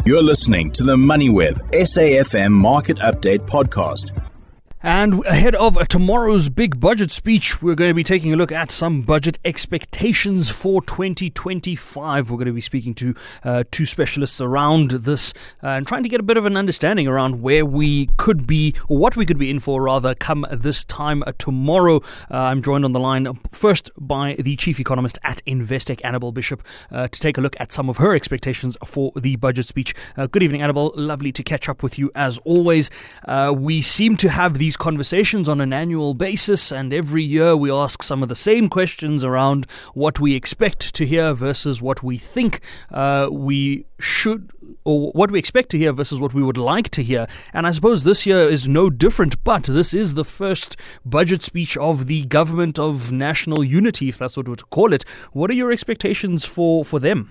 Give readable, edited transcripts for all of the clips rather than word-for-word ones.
You're listening to the MoneyWeb SAFM Market Update Podcast. And ahead of tomorrow's big budget speech, we're going to be taking a look at some budget expectations for 2025. We're going to be speaking to two specialists around this and trying to get a bit of an understanding around where we could be, or what we could be in for rather, come this time tomorrow. I'm joined on the line first by the chief economist at Investec, Annabel Bishop, to take a look at some of her expectations for the budget speech. Good evening, Annabel. Lovely to catch up with you as always. We seem to have these conversations on an annual basis, and every year we ask some of the same questions around what we expect to hear versus what we think we should, or what we expect to hear versus what we would like to hear. And I suppose this year is no different, but this is the first budget speech of the Government of National Unity, if that's what we're to call it. What are your expectations for them?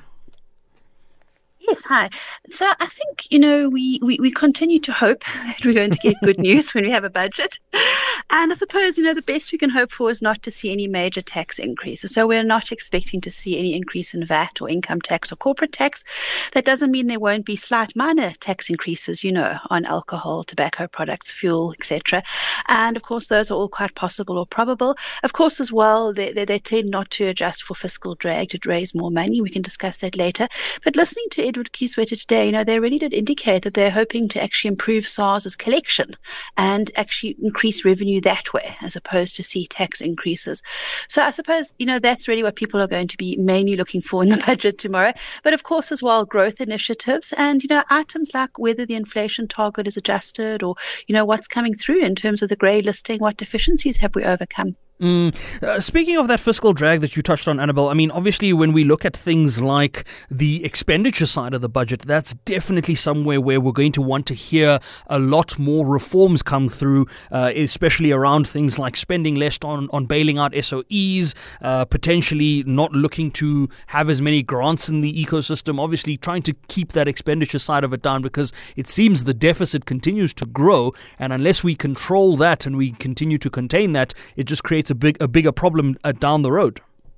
Yes, hi. So I think, we continue to hope that we're going to get good news when we have a budget. And I suppose, the best we can hope for is not to see any major tax increases. So we're not expecting to see any increase in VAT or income tax or corporate tax. That doesn't mean there won't be slight minor tax increases, on alcohol, tobacco products, fuel, etc. And of course, those are all quite possible or probable. Of course, as well, they tend not to adjust for fiscal drag to raise more money. We can discuss that later. But listening to Edward Kieswetter today, they really did indicate that they're hoping to actually improve SARS's collection and actually increase revenue that way, as opposed to see tax increases. So I suppose, that's really what people are going to be mainly looking for in the budget tomorrow. But of course, as well, growth initiatives and, items like whether the inflation target is adjusted or, what's coming through in terms of the grey listing, what deficiencies have we overcome. Speaking of that fiscal drag that you touched on, Annabel, obviously when we look at things like the expenditure side of the budget, that's definitely somewhere where we're going to want to hear a lot more reforms come through, especially around things like spending less on bailing out SOEs, potentially not looking to have as many grants in the ecosystem, obviously trying to keep that expenditure side of it down because it seems the deficit continues to grow, and unless we control that and we continue to contain that, it just creates a bigger problem down the road.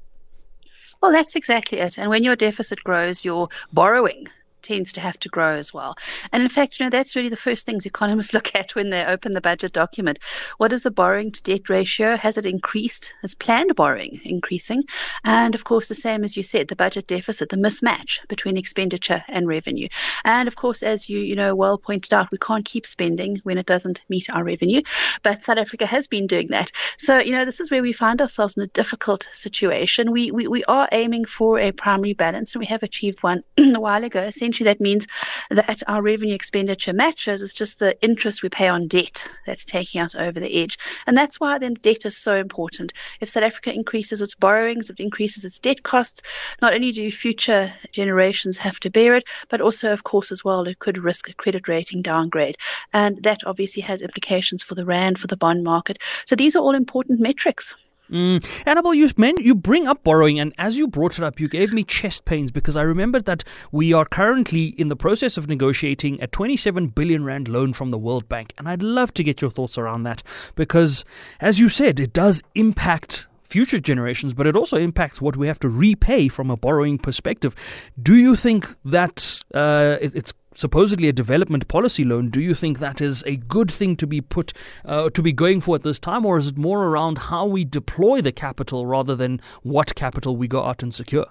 Well, that's exactly it. And when your deficit grows, your borrowing tends to have to grow as well. And in fact, that's really the first things economists look at when they open the budget document. What is the borrowing to debt ratio? Has it increased? Has planned borrowing increasing? And of course, the same as you said, the budget deficit, the mismatch between expenditure and revenue. And of course, as you well pointed out, we can't keep spending when it doesn't meet our revenue. But South Africa has been doing that. So, this is where we find ourselves in a difficult situation. We are aiming for a primary balance, and we have achieved one a while ago. Essentially, that means that our revenue expenditure matches. It's just the interest we pay on debt that's taking us over the edge. And that's why then debt is so important. If South Africa increases its borrowings, if it increases its debt costs, not only do future generations have to bear it, but also, of course, as well, it could risk a credit rating downgrade. And that obviously has implications for the rand, for the bond market. So these are all important metrics. Annabel, you bring up borrowing, and as you brought it up, you gave me chest pains because I remembered that we are currently in the process of negotiating a 27 billion rand loan from the World Bank, and I'd love to get your thoughts around that because, as you said, it does impact future generations, but it also impacts what we have to repay from a borrowing perspective. Do you think that it's supposedly a development policy loan? Do you think that is a good thing to be going for at this time, or is it more around how we deploy the capital rather than what capital we go out and secure?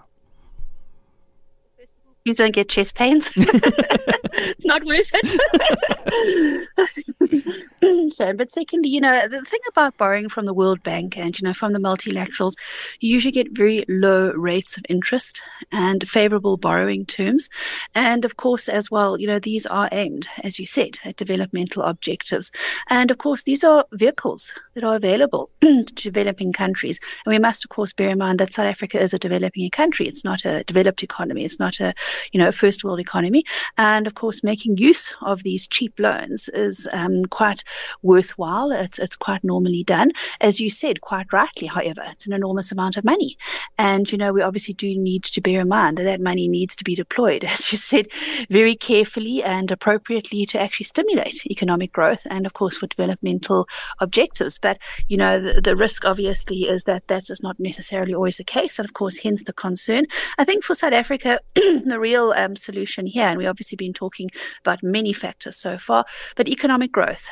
Please don't get chest pains. It's not worth it. But secondly, the thing about borrowing from the World Bank and, from the multilaterals, you usually get very low rates of interest and favorable borrowing terms. And of course, as well, these are aimed, as you said, at developmental objectives. And of course, these are vehicles that are available to developing countries. And we must, of course, bear in mind that South Africa is a developing country. It's not a developed economy. It's not a first world economy. And of course, making use of these cheap loans is quite worthwhile. It's quite normally done. As you said, quite rightly, however, it's an enormous amount of money. And, we obviously do need to bear in mind that money needs to be deployed, as you said, very carefully and appropriately to actually stimulate economic growth and, of course, for developmental objectives. But, the risk obviously is that is not necessarily always the case. And, of course, hence the concern. I think for South Africa, the real solution here, and we've obviously been talking about many factors so far, but economic growth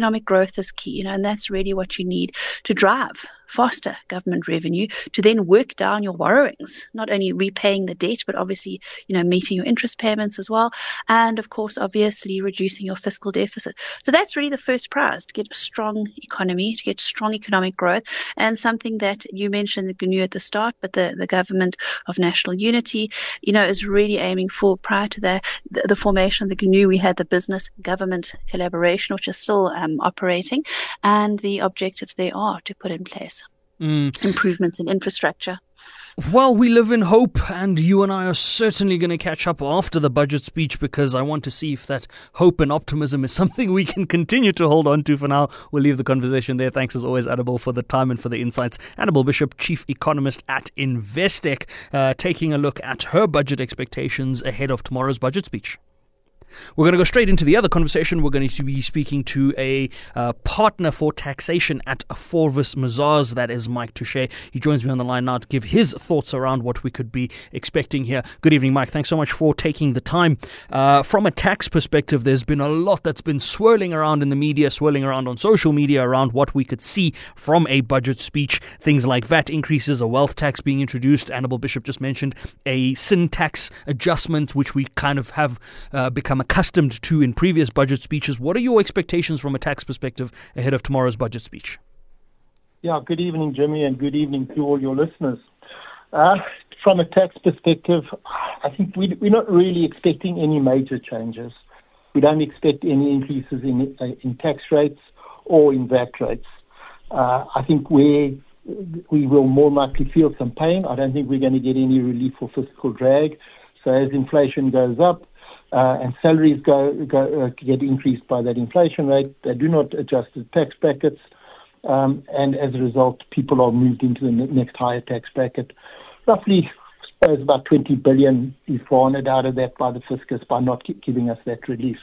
is key, and that's really what you need to drive faster government revenue to then work down your borrowings, not only repaying the debt, but obviously, meeting your interest payments as well. And of course, obviously reducing your fiscal deficit. So that's really the first prize, to get a strong economy, to get strong economic growth, and something that you mentioned the GNU at the start, but the Government of National Unity, is really aiming for. Prior to the formation of the GNU, we had the business government collaboration, which is still operating, and the objectives there are to put in place improvements in infrastructure. Well, we live in hope, and you and I are certainly going to catch up after the budget speech, because I want to see if that hope and optimism is something we can continue to hold on to. For now, we'll leave the conversation there. Thanks as always, Annabel, for the time and for the insights. Annabel Bishop, Chief Economist at Investec, taking a look at her budget expectations ahead of tomorrow's budget speech. We're going to go straight into the other conversation. We're going to be speaking to a partner for taxation at Forvis Mazars. That is Mike Touche. He joins me on the line now to give his thoughts around what we could be expecting here. Good evening, Mike. Thanks so much for taking the time. From a tax perspective, there's been a lot that's been swirling around in the media, swirling around on social media around what we could see from a budget speech. Things like VAT increases, a wealth tax being introduced. Annabel Bishop just mentioned a sin tax adjustment, which we kind of have become accustomed to in previous budget speeches. What are your expectations from a tax perspective ahead of tomorrow's budget speech? Yeah, good evening, Jimmy, and good evening to all your listeners. From a tax perspective, I think we're not really expecting any major changes. We don't expect any increases in tax rates or in VAT rates. I think we will more likely feel some pain. I don't think we're going to get any relief for fiscal drag. So as inflation goes up, and salaries get increased by that inflation rate, they do not adjust the tax brackets, and as a result, people are moved into the next higher tax bracket. Roughly, I suppose about 20 billion is garnered out of that by the fiscus by not giving us that relief.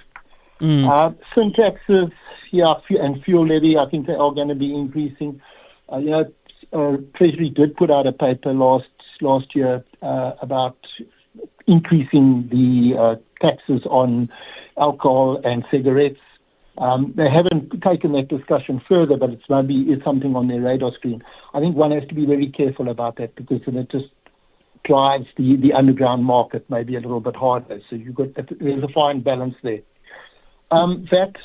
Sin taxes, and fuel levy, I think they are going to be increasing. Treasury did put out a paper last year about increasing the taxes on alcohol and cigarettes. They haven't taken that discussion further, but it's something on their radar screen. I think one has to be very careful about that, because it just drives the underground market maybe a little bit harder. So there's a fine balance there. VAT,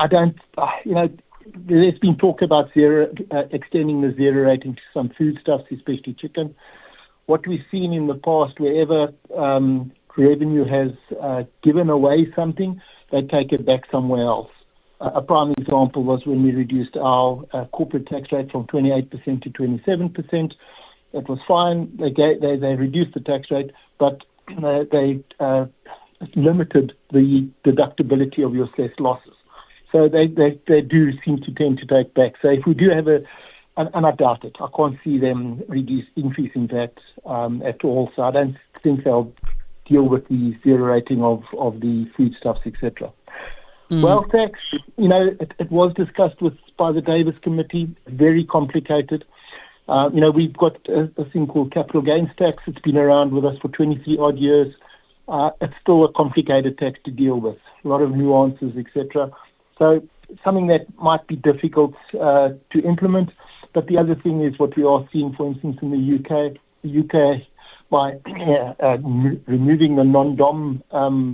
there's been talk about extending the zero rating to some foodstuffs, especially chicken. What we've seen in the past, wherever revenue has given away something, they take it back somewhere else. A prime example was when we reduced our corporate tax rate from 28% to 27%. That was fine. They reduced the tax rate, but they limited the deductibility of your assessed losses. So they do seem to tend to take back. So if we do have and I doubt it, I can't see them increasing that at all. So I don't think they'll deal with the zero rating of the foodstuffs, etc. Wealth tax, it was discussed by the Davis Committee, very complicated. We've got a thing called capital gains tax. It's been around with us for 23 odd years. It's still a complicated tax to deal with, a lot of nuances, etc. So something that might be difficult to implement. But the other thing is what we are seeing, for instance, in the UK, by removing the non-dom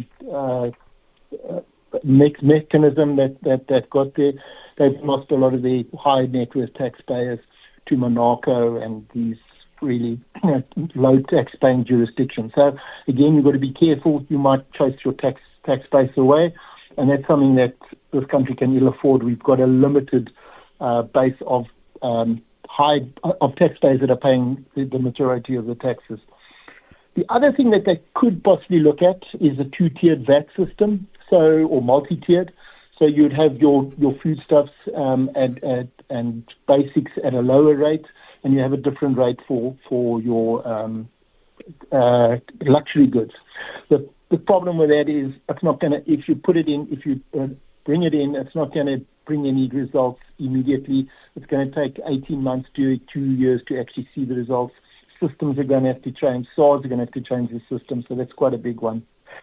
mechanism that got there, they've lost a lot of the high net worth taxpayers to Monaco and these really low tax-paying jurisdictions. So again, you've got to be careful. You might chase your tax base away, and that's something that this country can ill afford. We've got a limited base of taxpayers that are paying the majority of the taxes. The other thing that they could possibly look at is a two-tiered VAT system, or multi-tiered. So you'd have your foodstuffs and basics at a lower rate, and you have a different rate for your luxury goods. The problem with that is it's not going to, if you bring it in, it's not going to bring any results immediately. It's going to take 18 months to 2 years to actually see the results. Systems are going to have to change. SARS are going to have to change the system, so that's quite a big one.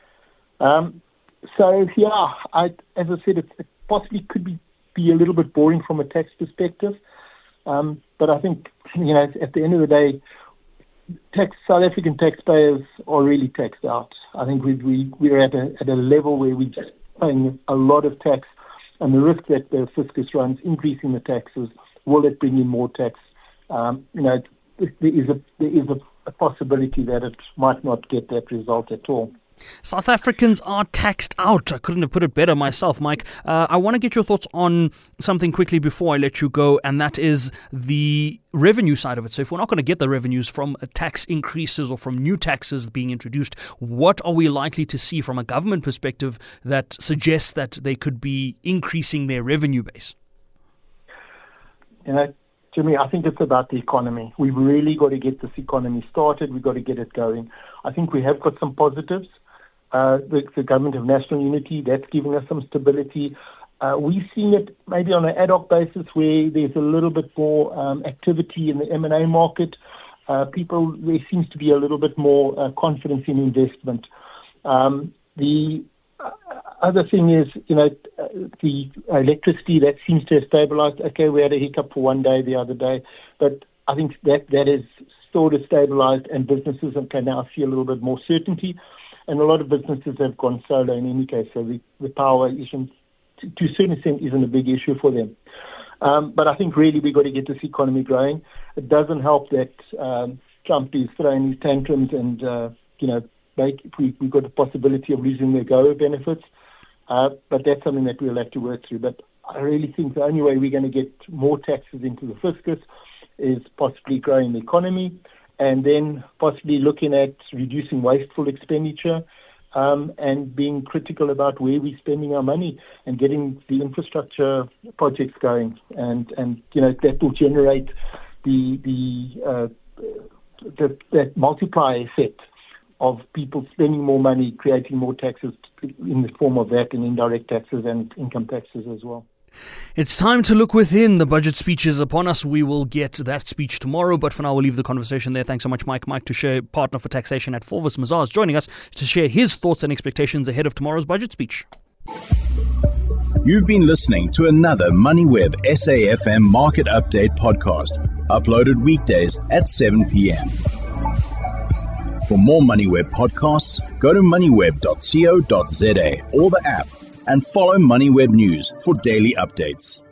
So, yeah, as I said, it possibly could be a little bit boring from a tax perspective, but I think, at the end of the day, South African taxpayers are really taxed out. I think we're at a level where we're just paying a lot of tax, and the risk that the fiscus runs increasing the taxes, will it bring in more tax? There is a possibility that it might not get that result at all. South Africans are taxed out. I couldn't have put it better myself, Mike. I want to get your thoughts on something quickly before I let you go, and that is the revenue side of it. So if we're not going to get the revenues from tax increases or from new taxes being introduced, what are we likely to see from a government perspective that suggests that they could be increasing their revenue base? Jimmy, I think it's about the economy. We've really got to get this economy started. We've got to get it going. I think we have got some positives. The government of national unity, that's giving us some stability. We've seen it maybe on an ad hoc basis where there's a little bit more activity in the M&A market. There seems to be a little bit more confidence in investment. The other thing is, the electricity, that seems to have stabilized. Okay, we had a hiccup for one day the other day, but I think that is sort of stabilized, and businesses can now see a little bit more certainty. And a lot of businesses have gone solar in any case, so the power isn't, to a certain extent, isn't a big issue for them. But I think really we've got to get this economy growing. It doesn't help that Trump is throwing his tantrums and, we've got the possibility of losing the AGOA benefits. But that's something that we'll have to work through. But I really think the only way we're going to get more taxes into the fiscus is possibly growing the economy, and then possibly looking at reducing wasteful expenditure, and being critical about where we're spending our money and getting the infrastructure projects going. And that will generate that multiplier effect of people spending more money, creating more taxes in the form of that and indirect taxes and income taxes as well. It's time to look within. The budget speech is upon us. We will get that speech tomorrow, but for now we'll leave the conversation there. Thanks so much, Mike. Mike Touche, partner for taxation at Forvis Mazars, is joining us to share his thoughts and expectations ahead of tomorrow's budget speech. You've been listening to another MoneyWeb SAFM Market Update podcast, uploaded weekdays at 7 p.m. For more MoneyWeb podcasts, go to moneyweb.co.za or the app, and follow MoneyWeb News for daily updates.